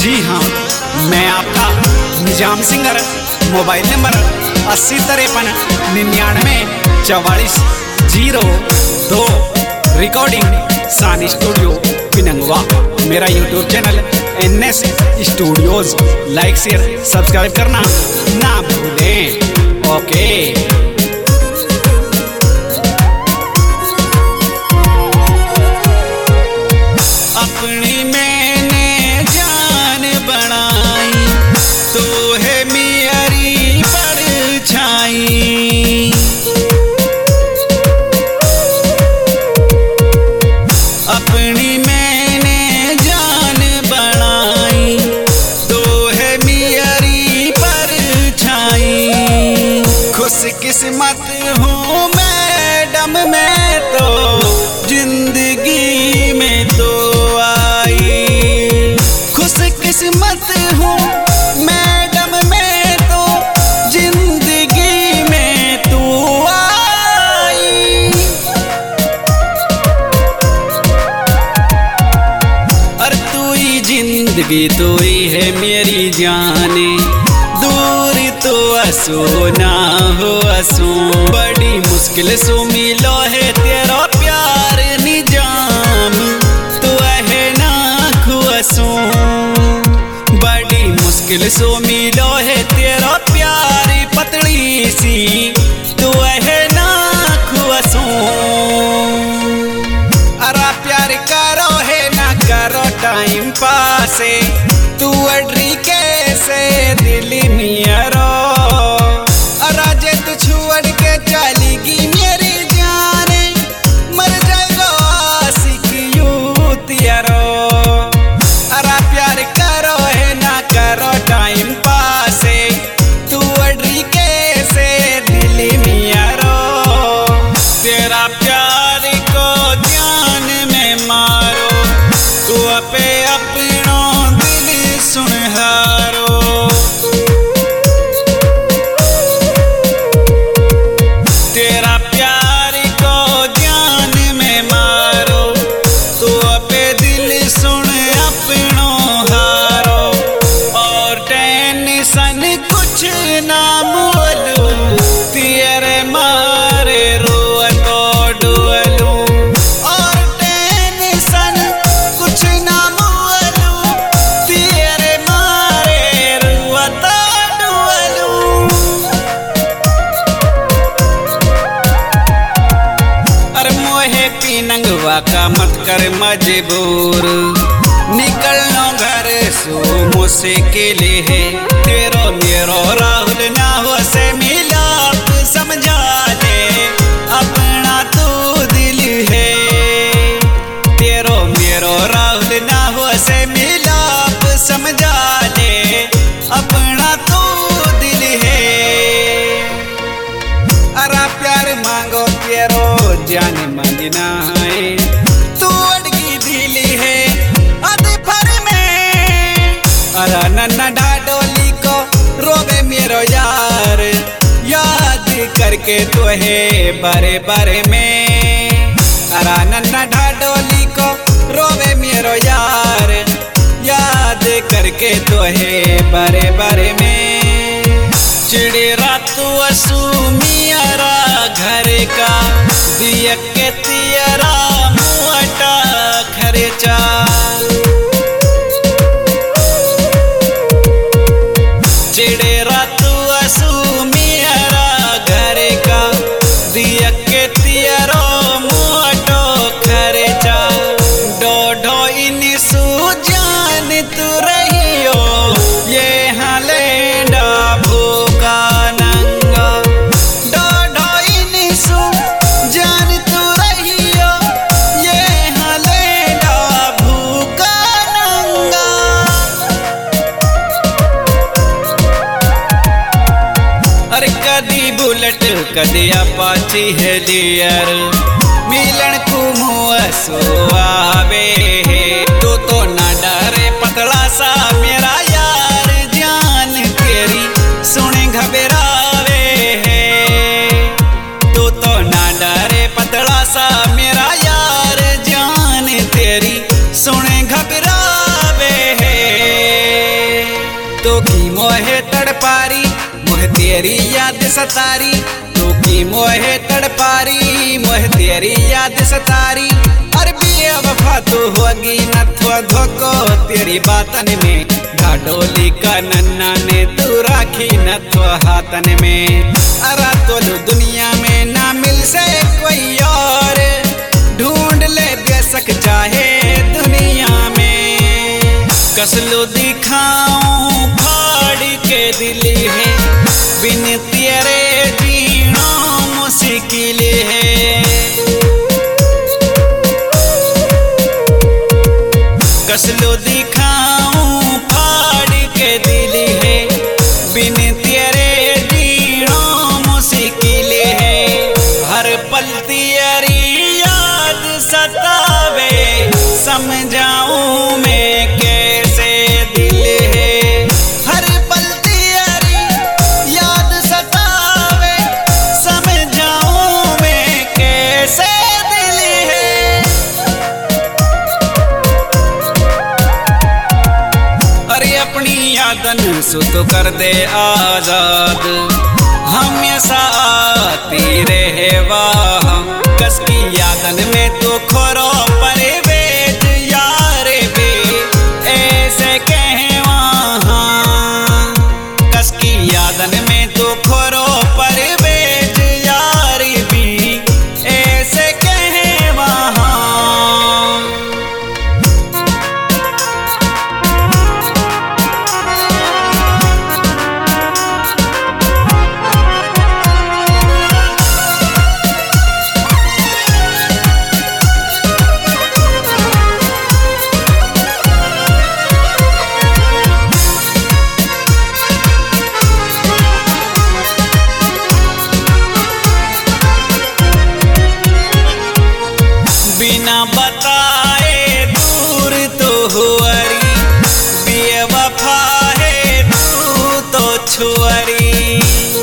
जी हाँ, मैं आपका Nizam singer. Mobile number 8053994402। Recording Sani studio Pinangwa. मेरा YouTube channel NS studios. Like share subscribe करना ना भूलें। ओके। अपनी मैंने जान बनाई तो है मेरी परछाई। अपनी मैंने जान बनाई तो है मेरी परछाई। खुशकिस्मत हूँ मैडम मैं तो जिंदगी में तो खुशकिस्मत हूँ मैडम मैं तो जिंदगी में तू आई। और तू ही जिंदगी तू ही है मेरी जाने। दूर तो असो ना हो असो। बड़ी मुश्किल से मिलो है तेरा प्यार निजाम। तू है ना खुआसो। बड़ी मुश्किल से मिलो है तेरा प्यार पतली सी। तू है ना खुआसो। अरा प्यार करो है ना करो टाइम पास। तू अड्री कैसे दिल मियारो। अरा जे तू छुड़ के चलेगी मेरी जाने। मर जाएगा आशिक यूथ यारो। अरा प्यार करो है ना करो टाइम पास। तू अड्री कैसे दिल मियारो। तेरा प्यार को ध्यान में मारो। तू अपे अपनो दिल सुनहारो। तेरा प्यार को ध्यान में मारो। तू अपे दिल सुन अपनो हारो। और टेंशन कुछ ना मोलू। तेरे मारे रोआ तो डुअलू। और टेंशन कुछ ना मोलू। तेरे मारे रोआ तो डुअलू। अरे मोहे पिनंगवा का मत कर मजबूर। निकलनो घर सो मुश्किल है। तेरो मेरो राहुल ना हो से मिलाप समझा ले। अपना तू दिल है। तेरो मेरो राहुल ना हो से मिलाप समझा ले। अपना तू दिल है। अरा प्यार मांगो तेरो जान मंगना है। तू अड़गी दिल है अद भर में। अरा नन्ना डाडोली को रोवे मेरो यार। याद करके तो है बारे बारे में। अरा नन्ना डाडोली को रोवे मेरो यार। याद करके तो है बारे बारे में। चिड़े रात असू मियारा घर का। दिया के तियरा मुआटा खर्चा। चिड़े रात असू मियारा घर का। दिया के तियरा मुआटो खर्चा। डोडो इन सुजान तू रहियो। ये हालेंडा भूखा नंगा। डोडो इन सुजान तू रहियो। ये हालेंडा भूखा नंगा। अरे कदी बुलेट कदी अपाची हेलियर। मिलन को मुआ सो आवे है। तो ना डरे पतला सा मेरा यार। जान तेरी सुने घबरावे है। तो ना डरे पतला सा मेरा यार। जान तेरी सुने घबरावे है। तड़पारी, मोह तेरी याद सतारी, तू की मोहे तड़पारी, मोह तेरी याद सतारी। अरे बेवफा तू होगी नथवा धोको तेरी बातन में, घाडोली का नन्ना ने तू राखी नथवा हाथन में। अरा तोलू दुनिया में ना मिल से कोई और, ढूंढ ले बेशक चाहे दुनिया में। कसलो दिखाऊं फाड़ के दिल है, बिन तेरे जीना मुश्किल है। कसलो दिखाऊं फाड़ के दिल है, बिन तेरे जीना मुश्किल है। हर पल तेरी याद सतावे, समझाऊं मैं कैसे दिल है। हर पल तेरी याद सतावे, समझाऊं मैं कैसे दिल है। अरे अपनी यादन सो तो कर दे आजाद, हमेशा आती रहे वाह। कस की यादन में तो खोरो परवेज यार बे, ऐसे कहे वहाँ। कस की यादन में तो खोरो परवेज यार भी, ऐसे कहे वहाँ। बिना बताए दूर तो हुआरी, बेवफा है तू तो छुआरी।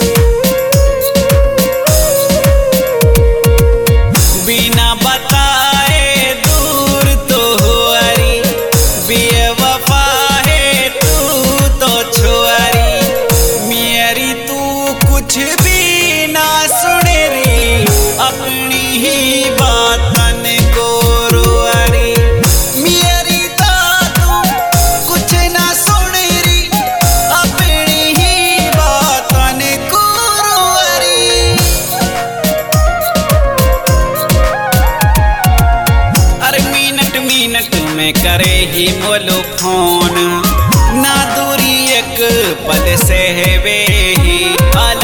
बिना बताए दूर तो हुआरी, बेवफा है तू तो छुआरी। मेरी तू कुछ भी ना सुने री, अपनी ही बातन को रुआरी। मेरी तू कुछ ना सुन री, अपनी ही बातन को रुआरी। अरे मिनट मिनट में करे ही मोलो फोन, ना दूरी एक पल से है वे ही।